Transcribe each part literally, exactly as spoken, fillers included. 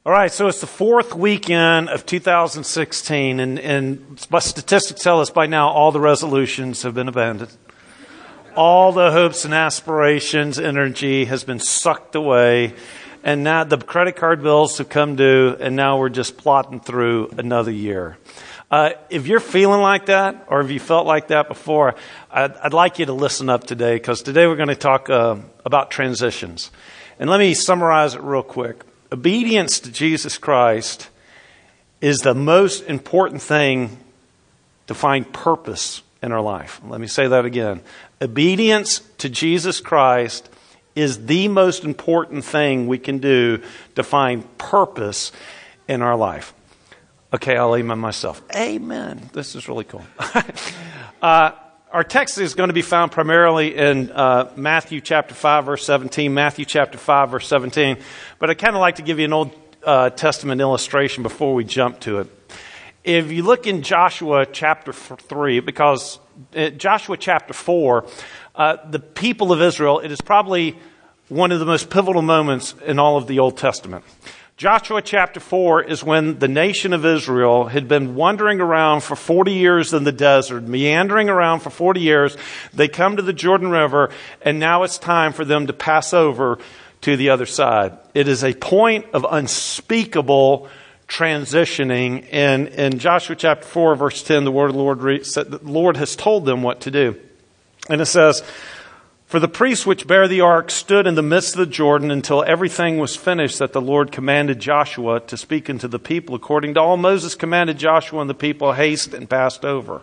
All right, so it's the fourth weekend of two thousand sixteen, and, and statistics tell us by now all the resolutions have been abandoned. All the hopes and aspirations, energy has been sucked away, and now the credit card bills have come due, and now we're just plotting through another year. Uh, if you're feeling like that, or if you felt like that before, I'd, I'd like you to listen up today, because today we're going to talk uh, about transitions. And let me summarize it real quick. Obedience to Jesus Christ is the most important thing to find purpose in our life. Let me say that again. Obedience to Jesus Christ is the most important thing we can do to find purpose in our life. Okay, I'll amen myself. Amen. This is really cool. uh, Our text is going to be found primarily in uh, Matthew chapter five, verse seventeen. Matthew chapter five, verse seventeen. But I'd kind of like to give you an Old uh, Testament illustration before we jump to it. If you look in Joshua chapter three, because in Joshua chapter four, uh, the people of Israel, it is probably one of the most pivotal moments in all of the Old Testament. Joshua chapter four is when the nation of Israel had been wandering around for forty years in the desert, meandering around for forty years. They come to the Jordan River, and now it's time for them to pass over to the other side. It is a point of unspeakable transitioning. And in Joshua chapter four, verse ten, the word of the Lord reads, the Lord has told them what to do. And it says, "For the priests which bear the ark stood in the midst of the Jordan until everything was finished that the Lord commanded Joshua to speak unto the people. According to all Moses commanded Joshua, and the people hasted and passed over.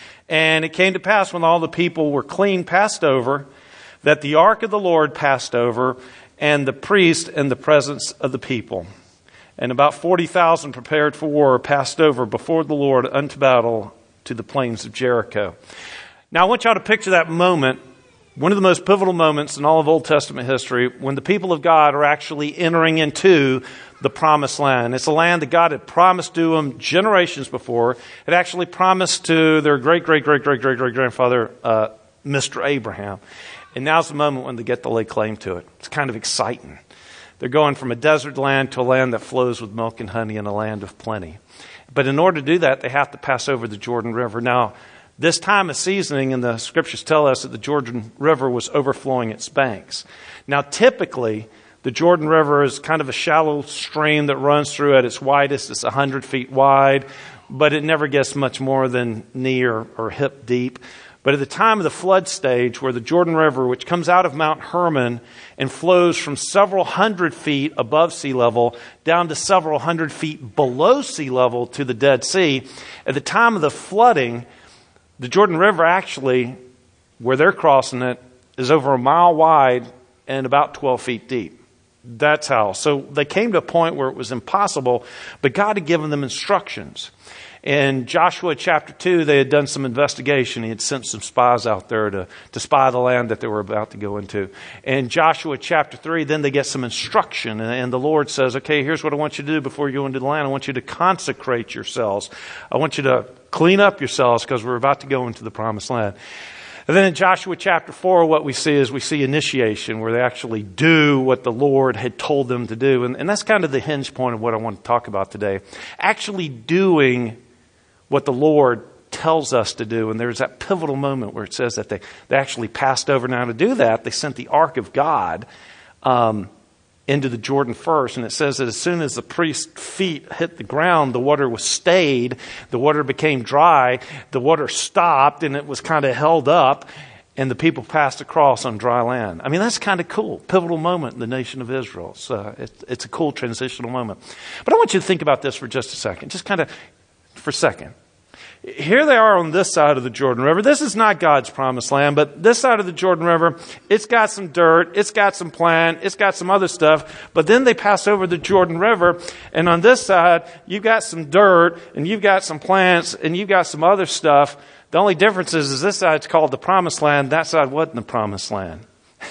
And it came to pass when all the people were clean passed over, that the ark of the Lord passed over, and the priest in the presence of the people. And about forty thousand prepared for war passed over before the Lord unto battle to the plains of Jericho." Now I want y'all to picture that moment, one of the most pivotal moments in all of Old Testament history, when the people of God are actually entering into the promised land. It's a land that God had promised to them generations before. It actually promised to their great, great, great, great, great, great grandfather, uh, Mister Abraham. And now's the moment when they get to lay claim to it. It's kind of exciting. They're going from a desert land to a land that flows with milk and honey, and a land of plenty. But in order to do that, they have to pass over the Jordan River. Now, this time of seasoning, and the scriptures tell us that the Jordan River was overflowing its banks. Now, typically, the Jordan River is kind of a shallow stream that runs through at its widest. It's one hundred feet wide, but it never gets much more than knee or, or hip deep. But at the time of the flood stage, where the Jordan River, which comes out of Mount Hermon and flows from several hundred feet above sea level down to several hundred feet below sea level to the Dead Sea, at the time of the flooding, the Jordan River actually, where they're crossing it, is over a mile wide and about twelve feet deep. That's how. So they came to a point where it was impossible, but God had given them instructions. In Joshua chapter two, they had done some investigation. He had sent some spies out there to, to spy the land that they were about to go into. In Joshua chapter three, then they get some instruction. And, and the Lord says, okay, here's what I want you to do before you go into the land. I want you to consecrate yourselves. I want you to clean up yourselves, because we're about to go into the promised land. And then in Joshua chapter four, what we see is we see initiation, where they actually do what the Lord had told them to do. And, and that's kind of the hinge point of what I want to talk about today. Actually doing what the Lord tells us to do. And there's that pivotal moment where it says that they, they actually passed over. Now, to do that, they sent the ark of God um, into the Jordan first. And it says that as soon as the priest's feet hit the ground, the water was stayed, the water became dry, the water stopped, and it was kind of held up, and the people passed across on dry land. I mean, that's kind of cool. Pivotal moment in the nation of Israel. So uh, it, it's a cool transitional moment. But I want you to think about this for just a second. Just kind of for a second. Here they are on this side of the Jordan River. This is not God's promised land, but this side of the Jordan River, it's got some dirt, it's got some plant, it's got some other stuff. But then they pass over the Jordan River, and on this side, you've got some dirt, and you've got some plants, and you've got some other stuff. The only difference is, is this side's called the promised land, that side wasn't the promised land.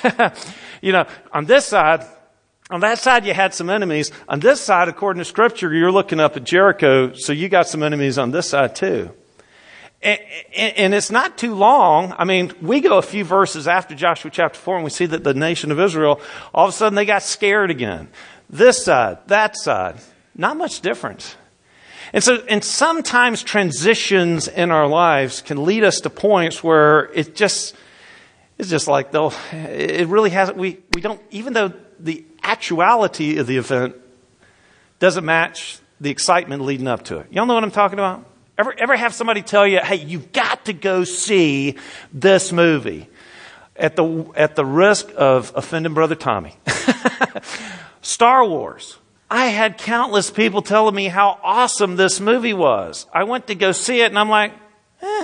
You know, on this side, on that side, you had some enemies. On this side, according to Scripture, you're looking up at Jericho, so you got some enemies on this side too. And, and it's not too long. I mean, we go a few verses after Joshua chapter four, and we see that the nation of Israel, all of a sudden they got scared again. This side, that side. Not much difference. And so, and sometimes transitions in our lives can lead us to points where it just, it's just like, though, it really hasn't, we, we don't, even though the actuality of the event doesn't match the excitement leading up to it. Y'all know what I'm talking about? Ever, ever have somebody tell you, hey, you've got to go see this movie? At the, at the risk of offending Brother Tommy. Star Wars. I had countless people telling me how awesome this movie was. I went to go see it and I'm like, eh.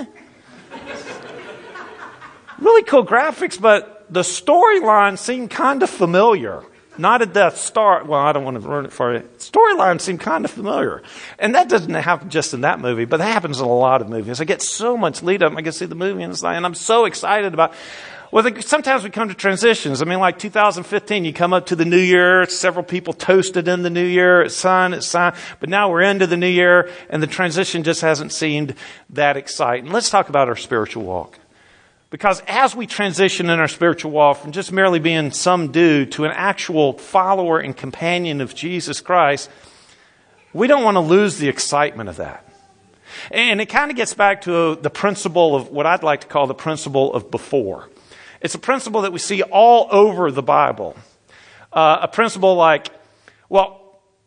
Really cool graphics, but the storyline seemed kind of familiar. Not a Death Star. Well, I don't want to ruin it for you. Storyline seemed kind of familiar. And that doesn't happen just in that movie, but that happens in a lot of movies. I get so much lead up. I can see the movie and it's like, and I'm so excited about. Well, the, sometimes we come to transitions. I mean, like two thousand fifteen, you come up to the new year. Several people toasted in the new year. It's sun, it's sun. But now we're into the new year, and the transition just hasn't seemed that exciting. Let's talk about our spiritual walk. Because as we transition in our spiritual walk from just merely being some dude to an actual follower and companion of Jesus Christ, we don't want to lose the excitement of that. And it kind of gets back to the principle of what I'd like to call the principle of before. It's a principle that we see all over the Bible. Uh, a principle like, well,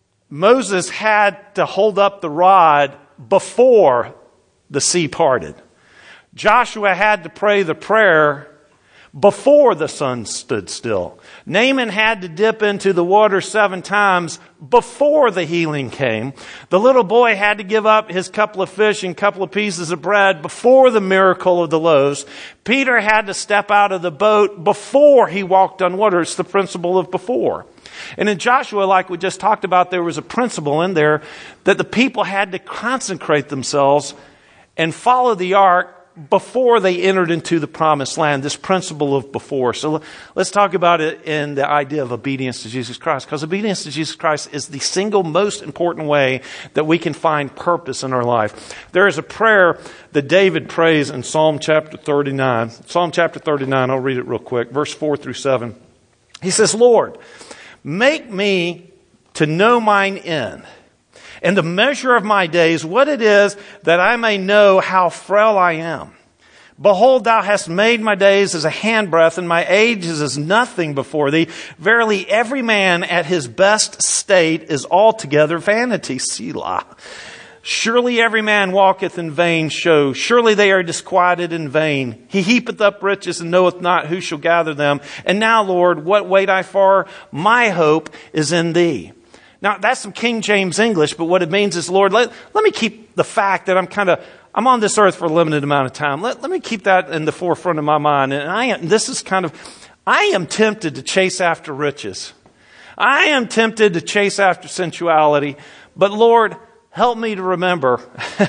Moses had to hold up the rod before the sea parted. Joshua had to pray the prayer before the sun stood still. Naaman had to dip into the water seven times before the healing came. The little boy had to give up his couple of fish and couple of pieces of bread before the miracle of the loaves. Peter had to step out of the boat before he walked on water. It's the principle of before. And in Joshua, like we just talked about, there was a principle in there that the people had to consecrate themselves and follow the ark before they entered into the promised land, this principle of before. So let's talk about it in the idea of obedience to Jesus Christ, because obedience to Jesus Christ is the single most important way that we can find purpose in our life. There is a prayer that David prays in Psalm chapter thirty-nine. Psalm chapter thirty-nine, I'll read it real quick, verse four through seven. He says, Lord, make me to know mine end, and the measure of my days, what it is, that I may know how frail I am. Behold, thou hast made my days as a handbreadth, and my age is as nothing before thee. Verily, every man at his best state is altogether vanity. Selah. Surely every man walketh in vain show. Surely they are disquieted in vain. He heapeth up riches and knoweth not who shall gather them. And now, Lord, what wait I for? My hope is in thee. Now, that's some King James English, but what it means is, Lord, let, let me keep the fact that I'm kind of, I'm on this earth for a limited amount of time. Let, let me keep that in the forefront of my mind. And I am, this is kind of, I am tempted to chase after riches. I am tempted to chase after sensuality. But Lord, help me to remember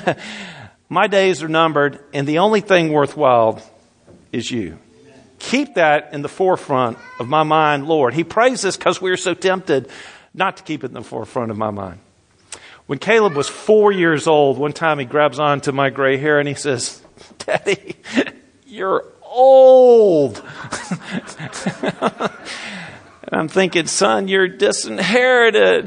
my days are numbered, and the only thing worthwhile is you. Keep that in the forefront of my mind, Lord. He prays this because we're so tempted not to keep it in the forefront of my mind. When Caleb was four years old, one time he grabs onto my gray hair and he says, Daddy, you're old. And I'm thinking, son, you're disinherited.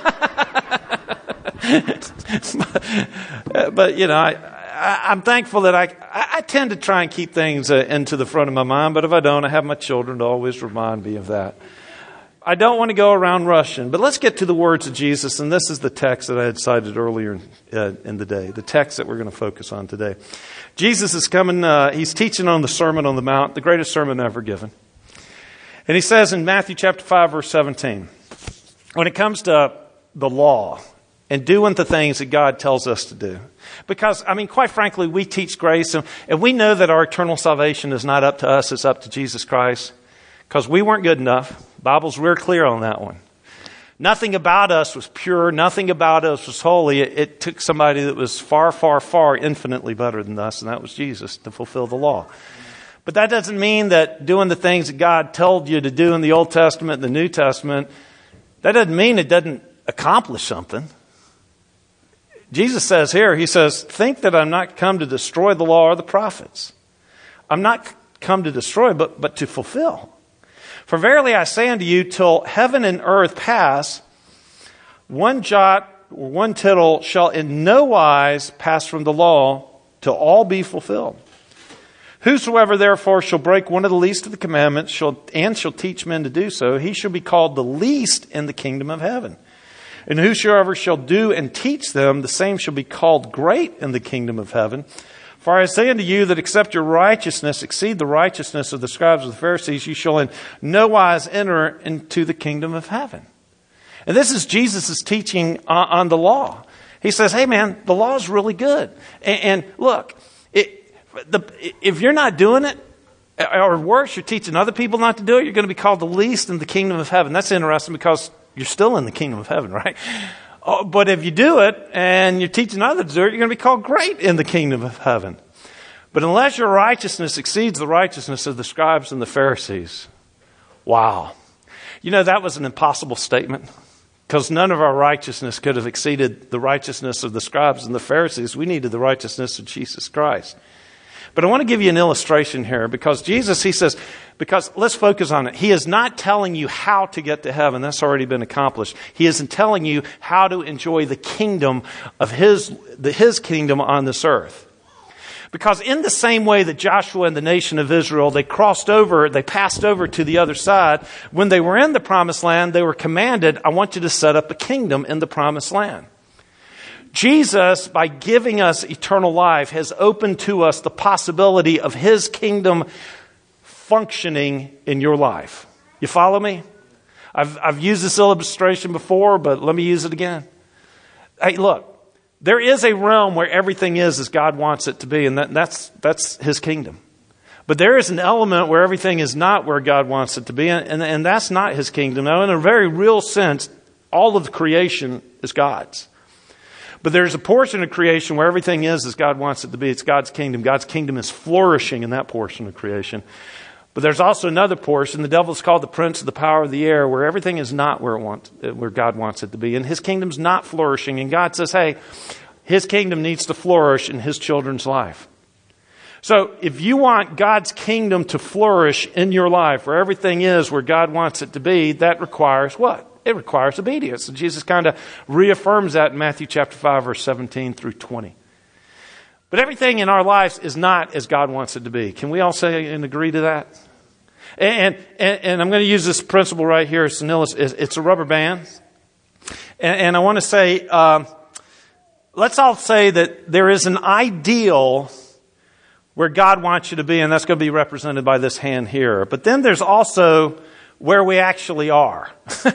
but, but, you know, I, I, I'm thankful that I, I, I tend to try and keep things uh, into the front of my mind. But if I don't, I have my children to always remind me of that. I don't want to go around rushing, but let's get to the words of Jesus. And this is the text that I had cited earlier uh, in the day, the text that we're going to focus on today. Jesus is coming, uh, he's teaching on the Sermon on the Mount, the greatest sermon ever given. And he says in Matthew chapter five, verse seventeen, when it comes to the law and doing the things that God tells us to do. Because, I mean, quite frankly, we teach grace and, and we know that our eternal salvation is not up to us, it's up to Jesus Christ. Because we weren't good enough. Bible's real clear on that one. Nothing about us was pure. Nothing about us was holy. It, it took somebody that was far, far, far infinitely better than us, and that was Jesus, to fulfill the law. But that doesn't mean that doing the things that God told you to do in the Old Testament and the New Testament, that doesn't mean it doesn't accomplish something. Jesus says here, he says, think that I'm not come to destroy the law or the prophets. I'm not come to destroy, but, but to fulfill. For verily I say unto you, till heaven and earth pass, one jot or one tittle shall in no wise pass from the law till all be fulfilled. Whosoever therefore shall break one of the least of the commandments shall, and shall teach men to do so, he shall be called the least in the kingdom of heaven. And whosoever shall do and teach them, the same shall be called great in the kingdom of heaven. For I say unto you that except your righteousness exceed the righteousness of the scribes and the Pharisees, you shall in no wise enter into the kingdom of heaven. And this is Jesus' teaching on, on the law. He says, hey man, the law is really good. And, and look, it, the, if you're not doing it, or worse, you're teaching other people not to do it, you're going to be called the least in the kingdom of heaven. That's interesting because you're still in the kingdom of heaven, right? Oh, but if you do it and you're teaching others to do it, you're going to be called great in the kingdom of heaven. But unless your righteousness exceeds the righteousness of the scribes and the Pharisees, wow. You know, that was an impossible statement because none of our righteousness could have exceeded the righteousness of the scribes and the Pharisees. We needed the righteousness of Jesus Christ. But I want to give you an illustration here because Jesus, he says, because let's focus on it. He is not telling you how to get to heaven. That's already been accomplished. He isn't telling you how to enjoy the kingdom of his, the, his kingdom on this earth. Because in the same way that Joshua and the nation of Israel, they crossed over, they passed over to the other side, when they were in the promised land, they were commanded, I want you to set up a kingdom in the promised land. Jesus, by giving us eternal life, has opened to us the possibility of his kingdom functioning in your life. You follow me? I've, I've used this illustration before, but let me use it again. Hey, look, there is a realm where everything is as God wants it to be, and that, that's, that's his kingdom. But there is an element where everything is not where God wants it to be, and, and, and that's not his kingdom. Now, in a very real sense, all of the creation is God's. But there's a portion of creation where everything is as God wants it to be. It's God's kingdom. God's kingdom is flourishing in that portion of creation. But there's also another portion, the devil is called the prince of the power of the air, where everything is not where it wants, where God wants it to be. And his kingdom's not flourishing. And God says, hey, his kingdom needs to flourish in his children's life. So if you want God's kingdom to flourish in your life, where everything is where God wants it to be, that requires what? It requires obedience. And Jesus kind of reaffirms that in Matthew chapter five, verse seventeen through twenty. But everything in our lives is not as God wants it to be. Can we all say and agree to that? And, and, and I'm going to use this principle right here. It's, an illust- it's a rubber band. And, and I want to say, um, let's all say that there is an ideal where God wants you to be, and that's going to be represented by this hand here. But then there's also where we actually are.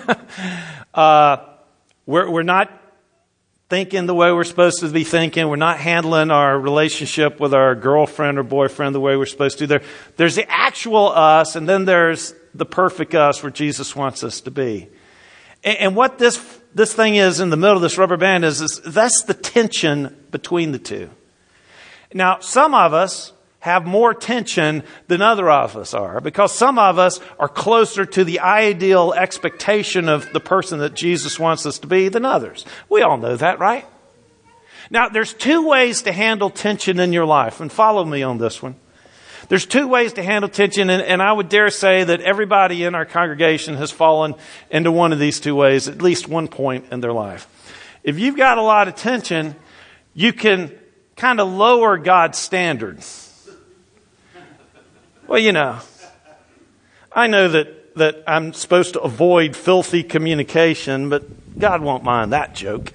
uh, we're, we're not thinking the way we're supposed to be thinking. We're not handling our relationship with our girlfriend or boyfriend the way we're supposed to. There, there's the actual us, and then there's the perfect us where Jesus wants us to be. And, and what this this thing is in the middle of this rubber band is, is that's the tension between the two. Now, some of us have more tension than other of us are, because some of us are closer to the ideal expectation of the person that Jesus wants us to be than others. We all know that, right? Now, there's two ways to handle tension in your life, and follow me on this one. There's two ways to handle tension, and, and I would dare say that everybody in our congregation has fallen into one of these two ways at least one point in their life. If you've got a lot of tension, you can kind of lower God's standards. Well, you know, I know that, that I'm supposed to avoid filthy communication, but God won't mind that joke.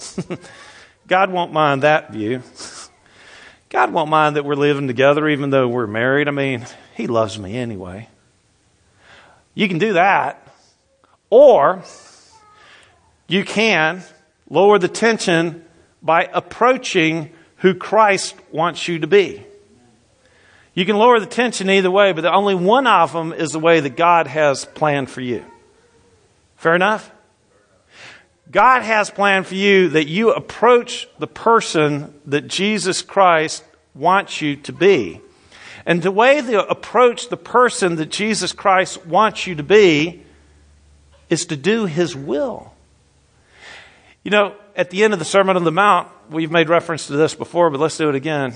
God won't mind that view. God won't mind that we're living together even though we're married. I mean, he loves me anyway. You can do that. Or you can lower the tension by approaching who Christ wants you to be. You can lower the tension either way, but only one of them is the way that God has planned for you. Fair enough? God has planned for you that you approach the person that Jesus Christ wants you to be. And the way to approach the person that Jesus Christ wants you to be is to do his will. You know, at the end of the Sermon on the Mount, we've made reference to this before, but let's do it again.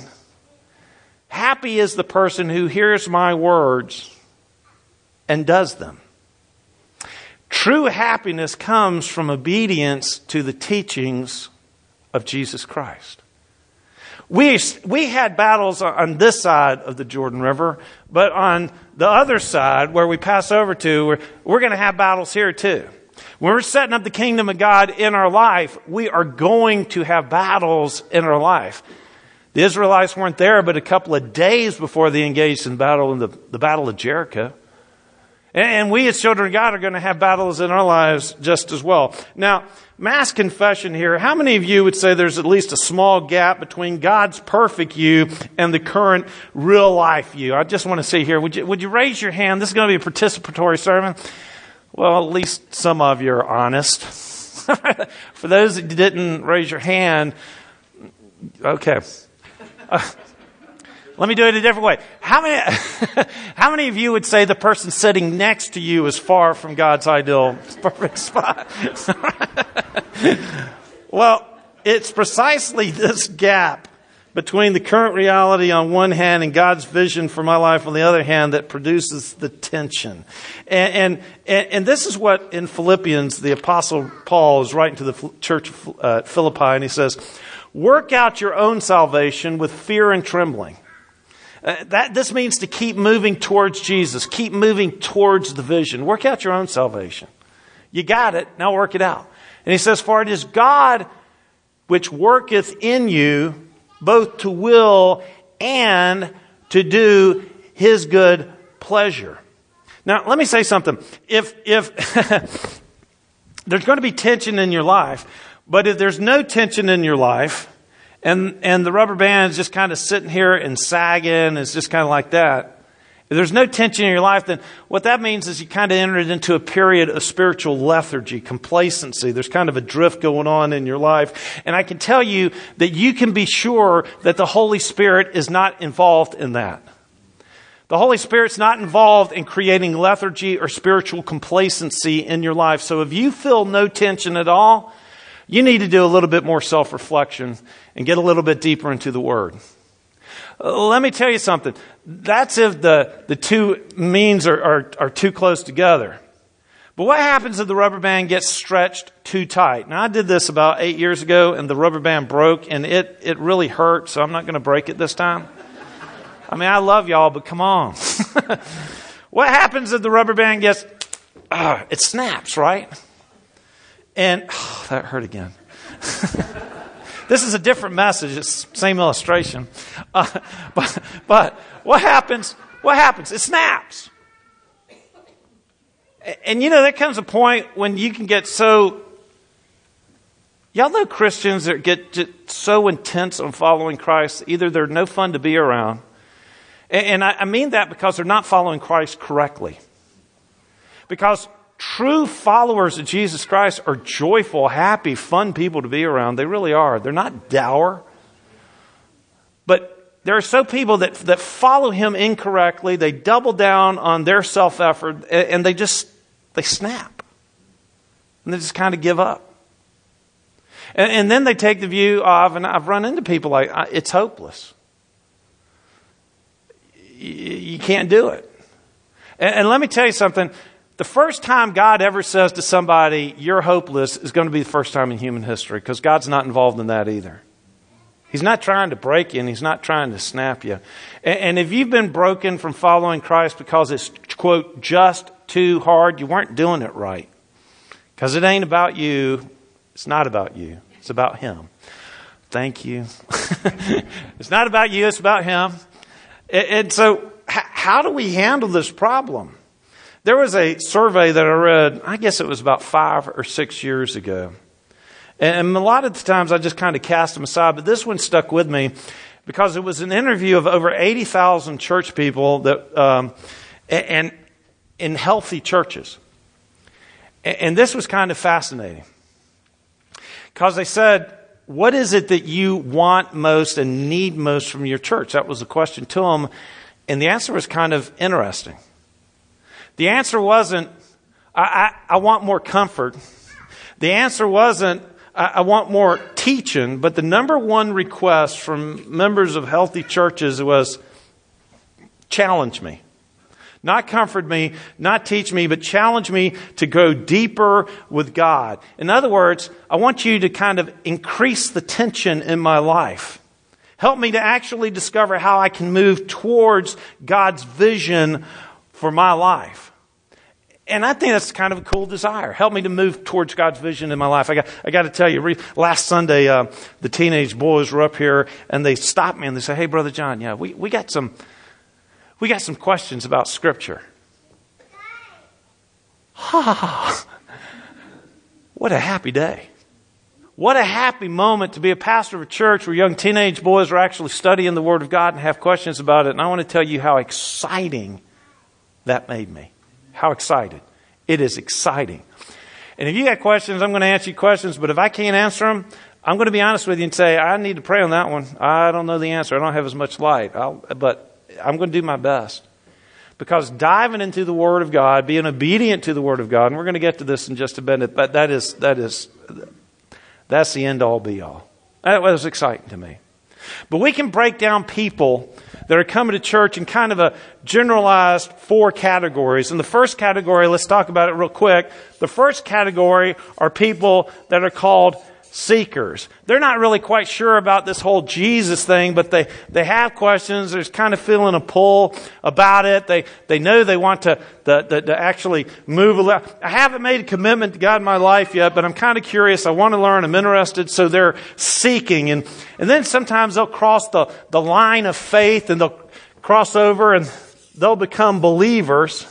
Happy is the person who hears my words and does them. True happiness comes from obedience to the teachings of Jesus Christ. We, we had battles on this side of the Jordan River, but on the other side, where we pass over to, we're, we're going to have battles here too. When we're setting up the kingdom of God in our life, we are going to have battles in our life. The Israelites weren't there but a couple of days before they engaged in battle in the, the Battle of Jericho. And we as children of God are going to have battles in our lives just as well. Now, mass confession here. How many of you would say there's at least a small gap between God's perfect you and the current real life you? I just want to see here. Would you, would you raise your hand? This is going to be a participatory sermon. Well, at least some of you are honest. For those that didn't raise your hand, okay. Uh, Let me do it a different way. How many, how many of you would say the person sitting next to you is far from God's ideal perfect spot? Well, it's precisely this gap between the current reality on one hand and God's vision for my life on the other hand that produces the tension. And, and, and this is what in Philippians, the Apostle Paul is writing to the church of uh, Philippi, and he says, work out your own salvation with fear and trembling. Uh, that this means to keep moving towards Jesus. Keep moving towards the vision. Work out your own salvation. You got it. Now work it out. And he says, for it is God which worketh in you both to will and to do his good pleasure. Now, let me say something. If, if there's going to be tension in your life, but if there's no tension in your life, And and the rubber band is just kind of sitting here and sagging. It's just kind of like that. If there's no tension in your life, then what that means is you kind of entered into a period of spiritual lethargy, complacency. There's kind of a drift going on in your life. And I can tell you that you can be sure that the Holy Spirit is not involved in that. The Holy Spirit's not involved in creating lethargy or spiritual complacency in your life. So if you feel no tension at all, you need to do a little bit more self-reflection and get a little bit deeper into the Word. Uh, let me tell you something. That's if the, the two means are, are, are too close together. But what happens if the rubber band gets stretched too tight? Now, I did this about eight years ago, and the rubber band broke, and it, it really hurt, so I'm not going to break it this time. I mean, I love y'all, but come on. What happens if the rubber band gets, uh, it snaps, right? And oh, that hurt again. This is a different message. It's the same illustration. Uh, but, but what happens? What happens? It snaps. And, and you know, there comes a point when you can get so... Y'all know Christians that get just so intense on following Christ, either they're no fun to be around. And, and I, I mean that because they're not following Christ correctly. Because true followers of Jesus Christ are joyful, happy, fun people to be around. They really are. They're not dour. But there are so people that, that follow him incorrectly. They double down on their self-effort and, and they just, they snap. And they just kind of give up. And, and then they take the view of, and I've run into people like, it's hopeless. You, you can't do it. And, and let me tell you something. The first time God ever says to somebody, you're hopeless, is going to be the first time in human history, because God's not involved in that either. He's not trying to break you, and he's not trying to snap you. And, and if you've been broken from following Christ because it's, quote, just too hard, you weren't doing it right. Because it ain't about you. It's not about you. It's about him. Thank you. It's not about you. It's about him. And, and so h- how do we handle this problem? There was a survey that I read, I guess it was about five or six years ago. And a lot of the times I just kind of cast them aside, but this one stuck with me because it was an interview of over eighty thousand church people that, um, and in healthy churches. And this was kind of fascinating because they said, what is it that you want most and need most from your church? That was the question to them. And the answer was kind of interesting. The answer wasn't, I, I, I want more comfort. The answer wasn't, I, I want more teaching. But the number one request from members of healthy churches was, challenge me. Not comfort me, not teach me, but challenge me to go deeper with God. In other words, I want you to kind of increase the tension in my life. Help me to actually discover how I can move towards God's vision for my life. And I think that's kind of a cool desire. Help me to move towards God's vision in my life. I got, I got to tell you, last Sunday, uh, the teenage boys were up here and they stopped me and they said, "Hey, Brother John, yeah, we, we got some... We got some questions about Scripture." Ha! What a happy day. What a happy moment to be a pastor of a church where young teenage boys are actually studying the Word of God and have questions about it. And I want to tell you how exciting that made me. How excited. It is exciting. And if you got questions, I'm going to answer you questions. But if I can't answer them, I'm going to be honest with you and say, I need to pray on that one. I don't know the answer. I don't have as much light. I'll, but I'm going to do my best. Because diving into the Word of God, being obedient to the Word of God, and we're going to get to this in just a minute, but that is, that is, that's the end all be all. That was exciting to me. But we can break down people that are coming to church in kind of a generalized four categories. And the first category, let's talk about it real quick. The first category are people that are called seekers. They're not really quite sure about this whole Jesus thing, but they, they have questions. There's kind of feeling a pull about it. They they know they want to, to, to, to actually move a little. I haven't made a commitment to God in my life yet, but I'm kind of curious. I want to learn. I'm interested. So they're seeking. And, and then sometimes they'll cross the, the line of faith and they'll cross over and they'll become believers.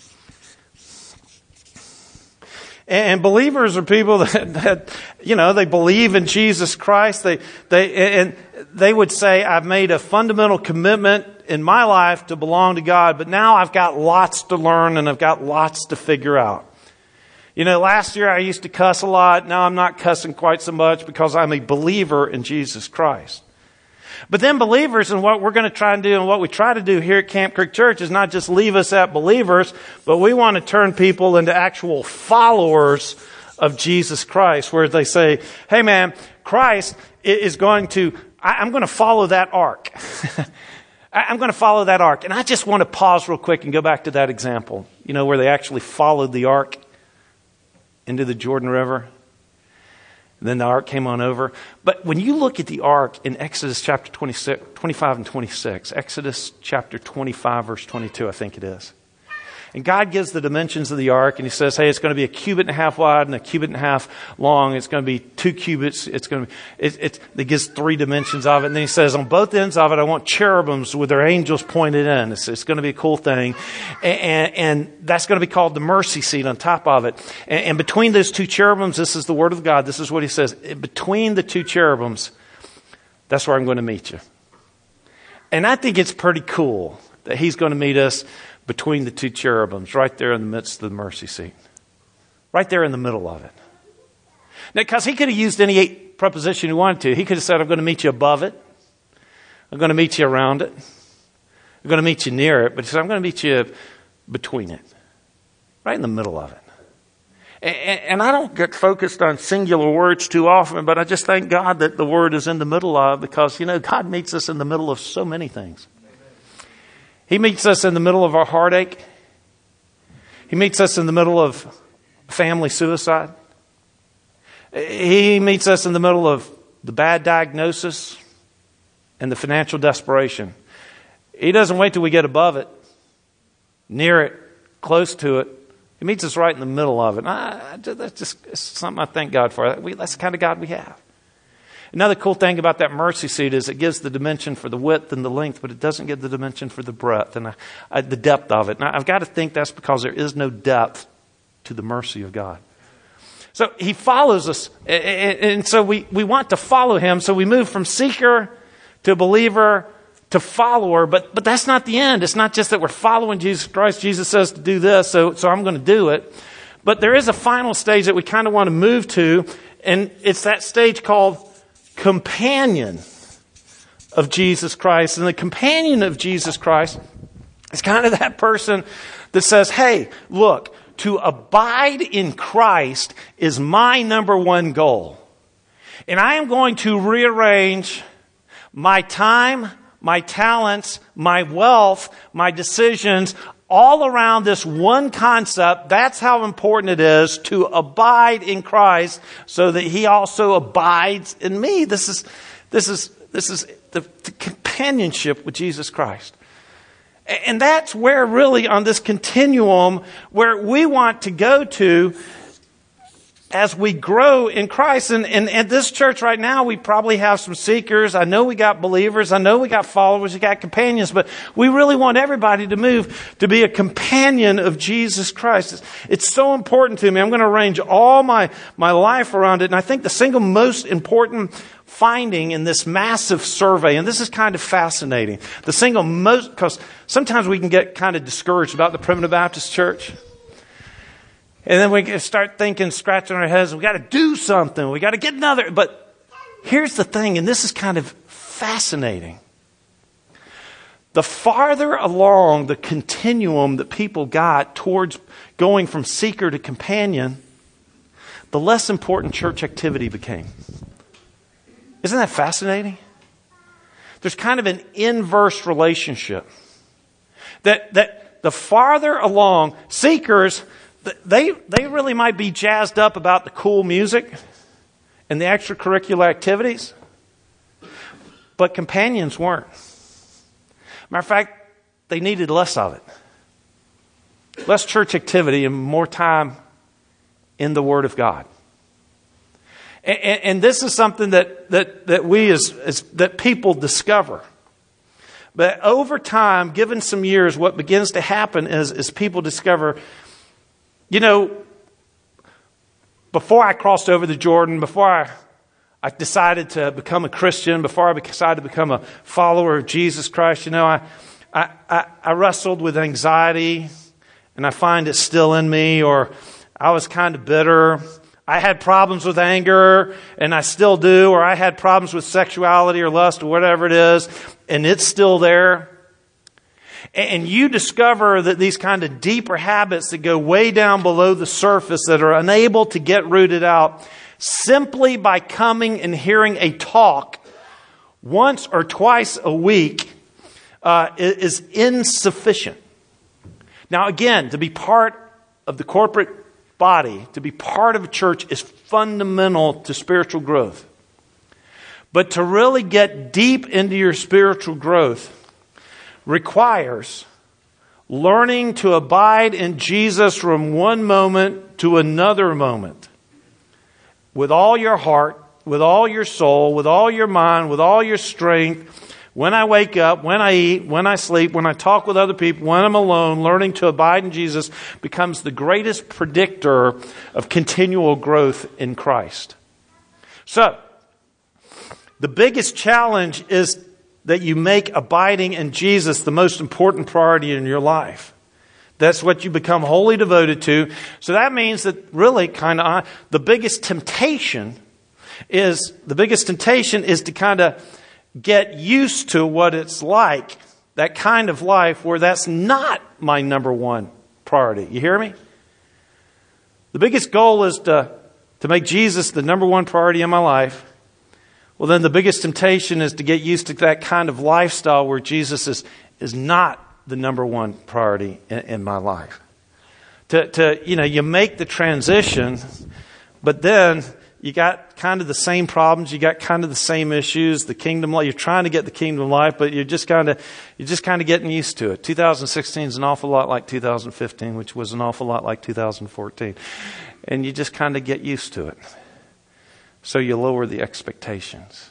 And believers are people that, that, you know, they believe in Jesus Christ. They, they, and they would say, I've made a fundamental commitment in my life to belong to God, but now I've got lots to learn and I've got lots to figure out. You know, last year I used to cuss a lot. Now I'm not cussing quite so much because I'm a believer in Jesus Christ. But then believers, and what we're going to try and do and what we try to do here at Camp Creek Church is not just leave us at believers, but we want to turn people into actual followers of Jesus Christ, where they say, hey man, Christ is going to, I'm going to follow that ark. I'm going to follow that ark. And I just want to pause real quick and go back to that example, you know, where they actually followed the ark into the Jordan River. And then the ark came on over. But when you look at the ark in Exodus chapter twenty-six, twenty-five and twenty-six, Exodus chapter twenty-five, verse twenty-two, I think it is. And God gives the dimensions of the ark, and He says, hey, it's going to be a cubit and a half wide and a cubit and a half long. It's going to be two cubits. It's going to be, it, it, it gives three dimensions of it. And then He says, on both ends of it, I want cherubims with their angels pointed in. It's, it's going to be a cool thing. And, and, and that's going to be called the mercy seat on top of it. And, and between those two cherubims, this is the Word of God. This is what He says. Between the two cherubims, that's where I'm going to meet you. And I think it's pretty cool that He's going to meet us between the two cherubims, right there in the midst of the mercy seat. Right there in the middle of it. Now, because He could have used any preposition He wanted to. He could have said, I'm going to meet you above it. I'm going to meet you around it. I'm going to meet you near it. But He said, I'm going to meet you between it. Right in the middle of it. And, and I don't get focused on singular words too often, but I just thank God that the Word is in the middle of, because, you know, God meets us in the middle of so many things. He meets us in the middle of our heartache. He meets us in the middle of family suicide. He meets us in the middle of the bad diagnosis and the financial desperation. He doesn't wait till we get above it, near it, close to it. He meets us right in the middle of it. I, that's just it's something I thank God for. We, that's the kind of God we have. Another cool thing about that mercy seat is it gives the dimension for the width and the length, but it doesn't give the dimension for the breadth and I, I, the depth of it. Now, I've got to think that's because there is no depth to the mercy of God. So He follows us, and, and so we, we want to follow Him. So we move from seeker to believer to follower, but but that's not the end. It's not just that we're following Jesus Christ. Jesus says to do this, so so I'm going to do it. But there is a final stage that we kind of want to move to, and it's that stage called companion of Jesus Christ. And the companion of Jesus Christ is kind of that person that says, hey, look, to abide in Christ is my number one goal. And I am going to rearrange my time, my talents, my wealth, my decisions all around this one concept. That's how important it is to abide in Christ so that he also abides in me. This is, this is, this is the, the companionship with Jesus Christ. And that's where really on this continuum where we want to go to as we grow in Christ. And, and at this church right now, we probably have some seekers. I know we got believers. I know we got followers. We got companions. But we really want everybody to move to be a companion of Jesus Christ. It's, it's so important to me. I'm going to arrange all my, my life around it. And I think the single most important finding in this massive survey, and this is kind of fascinating, the single most, because sometimes we can get kind of discouraged about the Primitive Baptist Church. And then we start thinking, scratching our heads, we got to do something. We got to get another. But here's the thing, and this is kind of fascinating. The farther along the continuum that people got towards going from seeker to companion, the less important church activity became. Isn't that fascinating? There's kind of an inverse relationship. That, that the farther along, seekers, They they really might be jazzed up about the cool music and the extracurricular activities, but companions weren't. Matter of fact, they needed less of it. Less church activity and more time in the Word of God. And, and, and this is something that, that, that we as, as that people discover. But over time, given some years, what begins to happen is, is people discover, you know, before I crossed over the Jordan, before I, I decided to become a Christian, before I decided to become a follower of Jesus Christ, you know, I, I, I, I wrestled with anxiety, and I find it still in me, or I was kind of bitter. I had problems with anger, and I still do, or I had problems with sexuality or lust or whatever it is, and it's still there. And you discover that these kind of deeper habits that go way down below the surface that are unable to get rooted out simply by coming and hearing a talk once or twice a week uh, is insufficient. Now again, to be part of the corporate body, to be part of a church is fundamental to spiritual growth. But to really get deep into your spiritual growth requires learning to abide in Jesus from one moment to another moment. With all your heart, with all your soul, with all your mind, with all your strength. When I wake up, when I eat, when I sleep, when I talk with other people, when I'm alone, learning to abide in Jesus becomes the greatest predictor of continual growth in Christ. So, the biggest challenge is that you make abiding in Jesus the most important priority in your life. That's what you become wholly devoted to. So that means that really kind of the biggest temptation is, the biggest temptation is to kind of get used to what it's like, that kind of life where that's not my number one priority. You hear me? The biggest goal is to, to make Jesus the number one priority in my life. Well, then the biggest temptation is to get used to that kind of lifestyle where Jesus is, is not the number one priority in, in my life. To, to, you know, you make the transition, but then you got kind of the same problems. You got kind of the same issues. The kingdom life. You're trying to get the kingdom life, but you're just kind of, you're just kind of getting used to it. two thousand sixteen is an awful lot like two thousand fifteen, which was an awful lot like two thousand fourteen. And you just kind of get used to it. So you lower the expectations.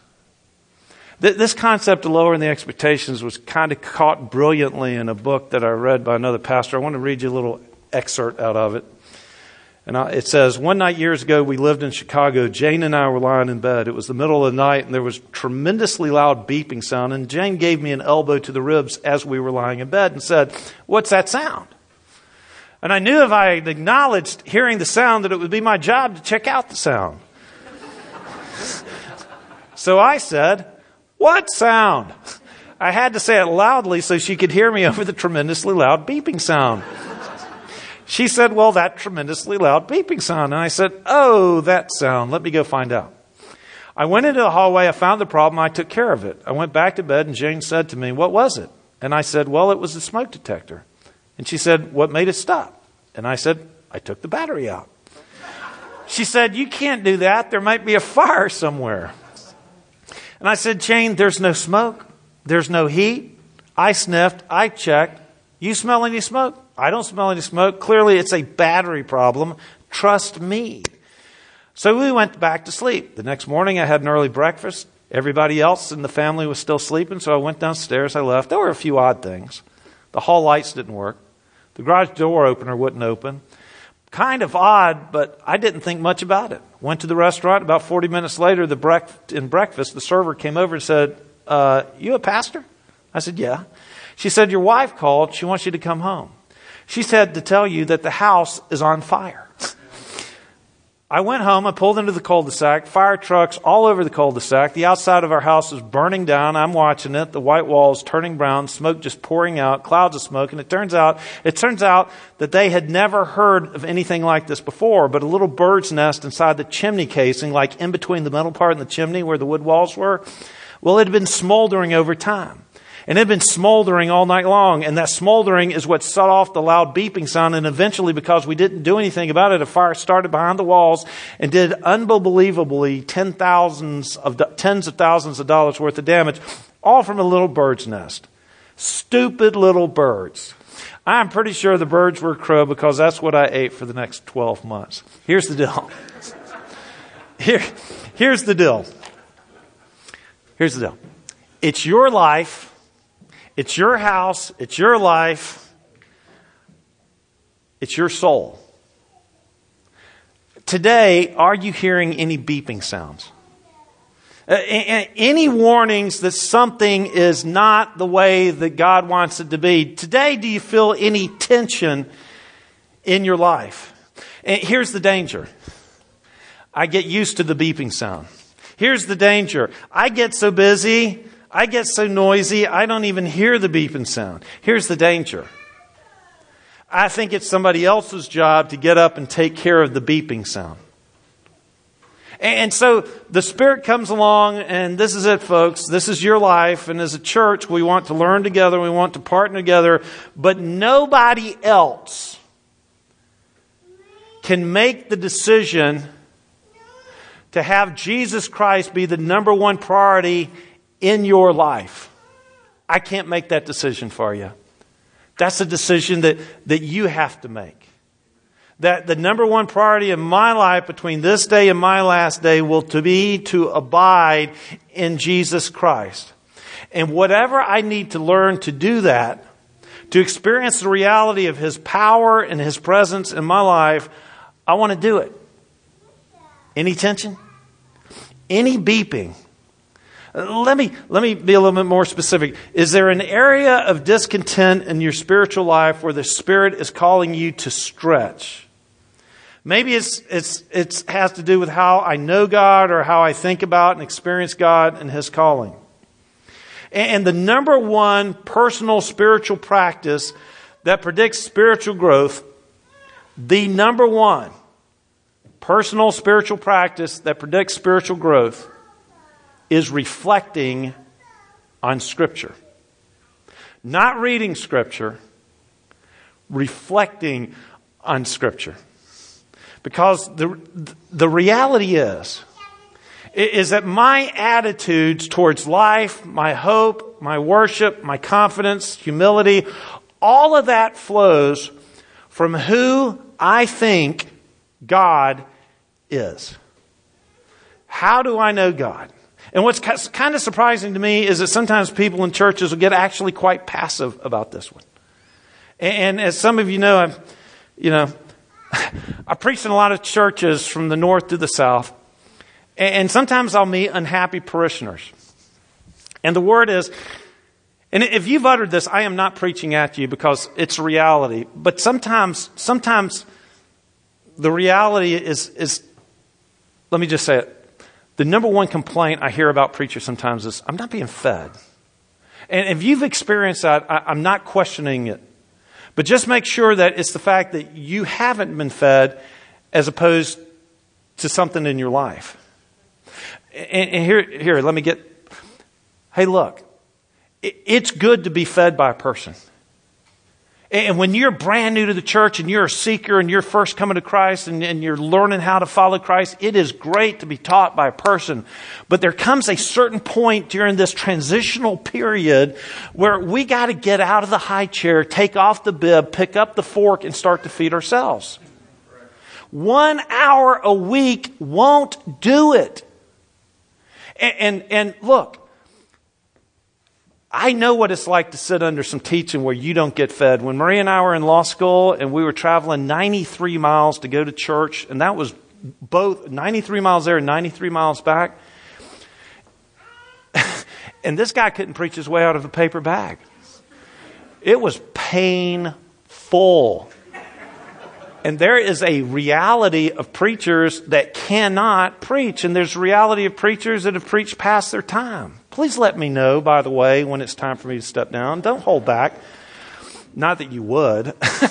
This concept of lowering the expectations was kind of caught brilliantly in a book that I read by another pastor. I want to read you a little excerpt out of it. And it says, one night years ago, we lived in Chicago. Jane and I were lying in bed. It was the middle of the night, and there was tremendously loud beeping sound. And Jane gave me an elbow to the ribs as we were lying in bed and said, "What's that sound?" And I knew if I had acknowledged hearing the sound that it would be my job to check out the sound. So I said, "What sound?" I had to say it loudly so she could hear me over the tremendously loud beeping sound. She said, "Well, that tremendously loud beeping sound." And I said, "Oh, that sound. Let me go find out." I went into the hallway. I found the problem. I took care of it. I went back to bed and Jane said to me, "What was it?" And I said, "Well, it was a smoke detector." And she said, what made it stop? And I said, I took the battery out. She said, you can't do that. There might be a fire somewhere. And I said, Jane, there's no smoke. There's no heat. I sniffed. I checked. You smell any smoke? I don't smell any smoke. Clearly, it's a battery problem. Trust me. So we went back to sleep. The next morning, I had an early breakfast. Everybody else in the family was still sleeping, so I went downstairs. I left. There were a few odd things. The hall lights didn't work. The garage door opener wouldn't open. Kind of odd, but I didn't think much about it. Went to the restaurant. About forty minutes later, the brec- in breakfast, the server came over and said, uh, you a pastor? I said, yeah. She said, your wife called. She wants you to come home. She said to tell you that the house is on fire. I went home. I pulled into the cul-de-sac. Fire trucks all over the cul-de-sac. The outside of our house is burning down. I'm watching it. The white walls turning brown. Smoke just pouring out. Clouds of smoke. And it turns out, it turns out that they had never heard of anything like this before. But a little bird's nest inside the chimney casing, like in between the metal part and the chimney where the wood walls were, well, it had been smoldering over time. And it had been smoldering all night long. And that smoldering is what set off the loud beeping sound. And eventually, because we didn't do anything about it, a fire started behind the walls and did unbelievably ten thousands of, tens of thousands of dollars worth of damage, all from a little bird's nest. Stupid little birds. I'm pretty sure the birds were crow because that's what I ate for the next twelve months. Here's the deal. Here, here's the deal. Here's the deal. It's your life. It's your house. It's your life. It's your soul. Today, are you hearing any beeping sounds? Uh, any warnings that something is not the way that God wants it to be? Today, do you feel any tension in your life? And here's the danger. I get used to the beeping sound. Here's the danger. I get so busy, I get so noisy, I don't even hear the beeping sound. Here's the danger. I think it's somebody else's job to get up and take care of the beeping sound. And so the Spirit comes along, and this is it, folks. This is your life. And as a church, we want to learn together. We want to partner together. But nobody else can make the decision to have Jesus Christ be the number one priority in your life. I can't make that decision for you. That's a decision that, that you have to make. That the number one priority in my life between this day and my last day will to be to abide in Jesus Christ. And whatever I need to learn to do that, to experience the reality of His power and His presence in my life, I want to do it. Any tension? Any beeping? Let me, let me be a little bit more specific. Is there an area of discontent in your spiritual life where the Spirit is calling you to stretch? Maybe it's, it's, it has to do with how I know God or how I think about and experience God and His calling. And the number one personal spiritual practice that predicts spiritual growth, the number one personal spiritual practice that predicts spiritual growth is reflecting on Scripture. Not reading Scripture, reflecting on Scripture. Because the the reality is, is that my attitudes towards life, my hope, my worship, my confidence, humility, all of that flows from who I think God is. How do I know God? And what's kind of surprising to me is that sometimes people in churches will get actually quite passive about this one. And as some of you know, I'm, you know, I preach in a lot of churches from the north to the south. And sometimes I'll meet unhappy parishioners. And the word is, and if you've uttered this, I am not preaching at you because it's reality. But sometimes, sometimes the reality is, is, let me just say it. The number one complaint I hear about preachers sometimes is, I'm not being fed. And if you've experienced that, I, I'm not questioning it. But just make sure that it's the fact that you haven't been fed as opposed to something in your life. And, and here, here, let me get, hey, look, it, it's good to be fed by a person. And when you're brand new to the church and you're a seeker and you're first coming to Christ and, and you're learning how to follow Christ, it is great to be taught by a person. But there comes a certain point during this transitional period where we got to get out of the high chair, take off the bib, pick up the fork, and start to feed ourselves. One hour a week won't do it. And, and, and look, I know what it's like to sit under some teaching where you don't get fed. When Maria and I were in law school and we were traveling ninety-three miles to go to church, and that was both ninety-three miles there and ninety-three miles back. And this guy couldn't preach his way out of a paper bag. It was painful. And there is a reality of preachers that cannot preach. And there's a reality of preachers that have preached past their time. Please let me know, by the way, when it's time for me to step down. Don't hold back. Not that you would.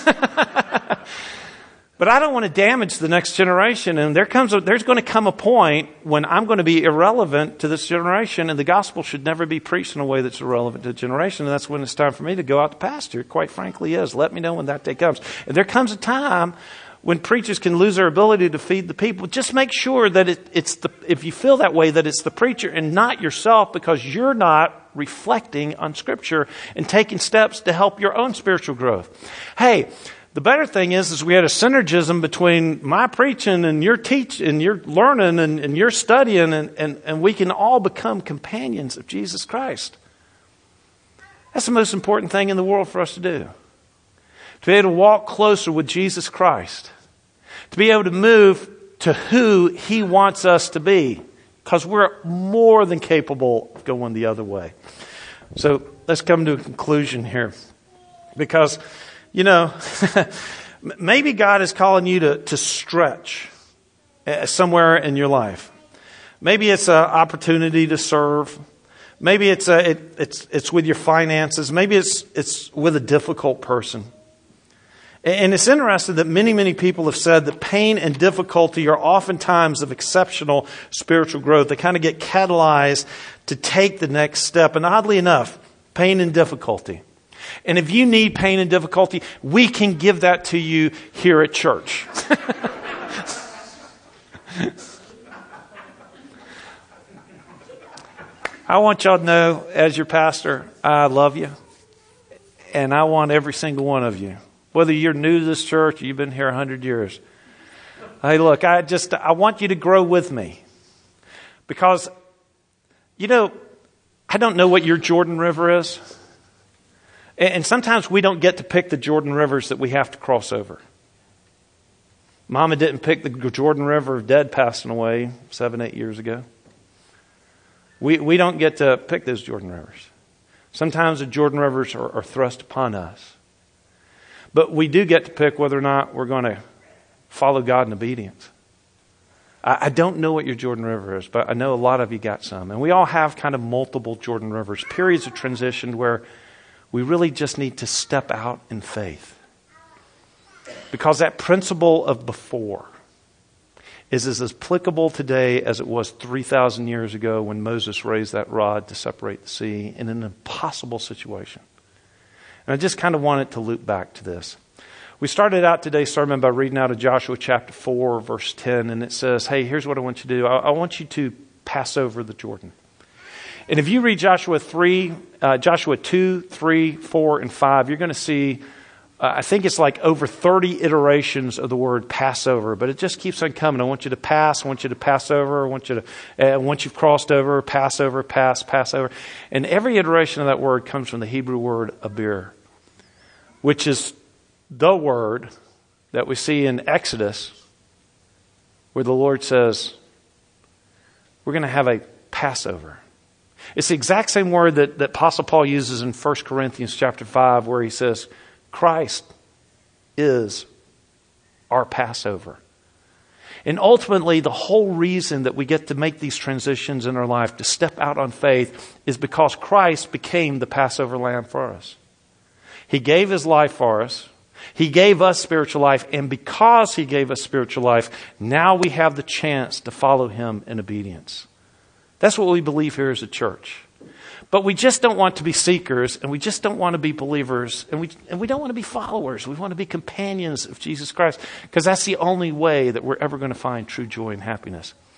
But I don't want to damage the next generation. And there comes a, there's going to come a point when I'm going to be irrelevant to this generation. And the gospel should never be preached in a way that's irrelevant to the generation. And that's when it's time for me to go out to pasture. It quite frankly is. Let me know when that day comes. And there comes a time when preachers can lose their ability to feed the people. Just make sure that it, it's the, if you feel that way, that it's the preacher and not yourself, because you're not reflecting on Scripture and taking steps to help your own spiritual growth. Hey, the better thing is, is we had a synergism between my preaching and your teaching and your learning and, and your studying, and, and, and we can all become companions of Jesus Christ. That's the most important thing in the world for us to do. To be able to walk closer with Jesus Christ. To be able to move to who He wants us to be. Because we're more than capable of going the other way. So let's come to a conclusion here. Because, you know, maybe God is calling you to, to stretch somewhere in your life. Maybe it's an opportunity to serve. Maybe it's a, it, it's it's with your finances. Maybe it's it's with a difficult person. And it's interesting that many, many people have said that pain and difficulty are oftentimes of exceptional spiritual growth. They kind of get catalyzed to take the next step. And oddly enough, pain and difficulty. And if you need pain and difficulty, we can give that to you here at church. I want y'all to know, as your pastor, I love you. And I want every single one of you. Whether you're new to this church or you've been here a hundred years. Hey, look, I just, I want you to grow with me. Because, you know, I don't know what your Jordan River is. And sometimes we don't get to pick the Jordan Rivers that we have to cross over. Mama didn't pick the Jordan River of Dad passing away seven, eight years ago. We, we don't get to pick those Jordan Rivers. Sometimes the Jordan Rivers are, are thrust upon us. But we do get to pick whether or not we're going to follow God in obedience. I, I don't know what your Jordan River is, but I know a lot of you got some. And we all have kind of multiple Jordan Rivers, periods of transition where we really just need to step out in faith. Because that principle of before is as applicable today as it was three thousand years ago when Moses raised that rod to separate the sea in an impossible situation. And I just kind of wanted to loop back to this. We started out today's sermon by reading out of Joshua chapter four, verse ten, and it says, hey, here's what I want you to do. I, I want you to pass over the Jordan. And if you read Joshua three, uh, Joshua two, three, four, and five, you're going to see, uh, I think it's like over thirty iterations of the word Passover, but it just keeps on coming. I want you to pass, I want you to pass over, I want you to, uh, once you've crossed over, pass over, pass, pass over. And every iteration of that word comes from the Hebrew word abir, which is the word that we see in Exodus, where the Lord says, we're going to have a Passover. It's the exact same word that, that Apostle Paul uses in First Corinthians chapter five, where he says, Christ is our Passover. And ultimately, the whole reason that we get to make these transitions in our life, to step out on faith, is because Christ became the Passover lamb for us. He gave His life for us. He gave us spiritual life. And because He gave us spiritual life, now we have the chance to follow Him in obedience. That's what we believe here as a church. But we just don't want to be seekers, and we just don't want to be believers, and we and we don't want to be followers. We want to be companions of Jesus Christ, because that's the only way that we're ever going to find true joy and happiness.